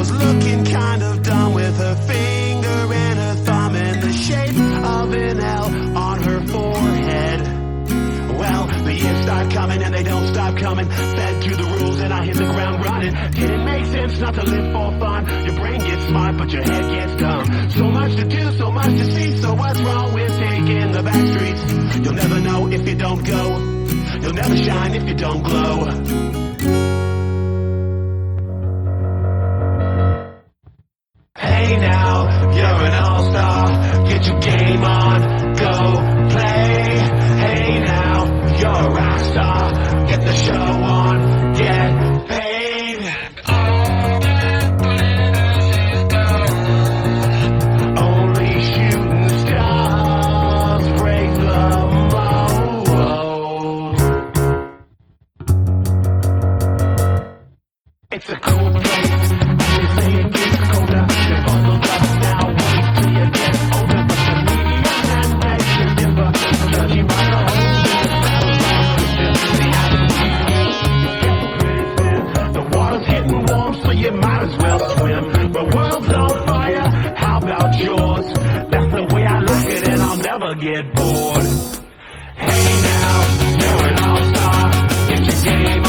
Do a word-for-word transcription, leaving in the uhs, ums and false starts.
was looking kind of dumb with her finger and her thumb in the shape of an L on her forehead. Well, the years start coming and they don't stop coming. Fed to the rules and I hit the ground running. Did it make sense not to live for fun? Your brain gets smart but your head gets dumb. So much to do, so much to see. So what's wrong with taking the back streets? You'll never know if you don't go. You'll never shine if you don't glow. Hey now, you're an all-star. Get your game on, go play. Hey now, you're a rock star. Get the show on, get paid. All that glitters is gold. Only shooting stars break the mold. It's a cool place. They say it gets colder. They bundled up now. Wait till you get older. But the media can make you differ. Judging by the whole the water's getting warm, so you might as well swim. The world's on fire. How about yours? That's the way I like it, and I'll never get bored. Hey now, you're an all-star. Get your game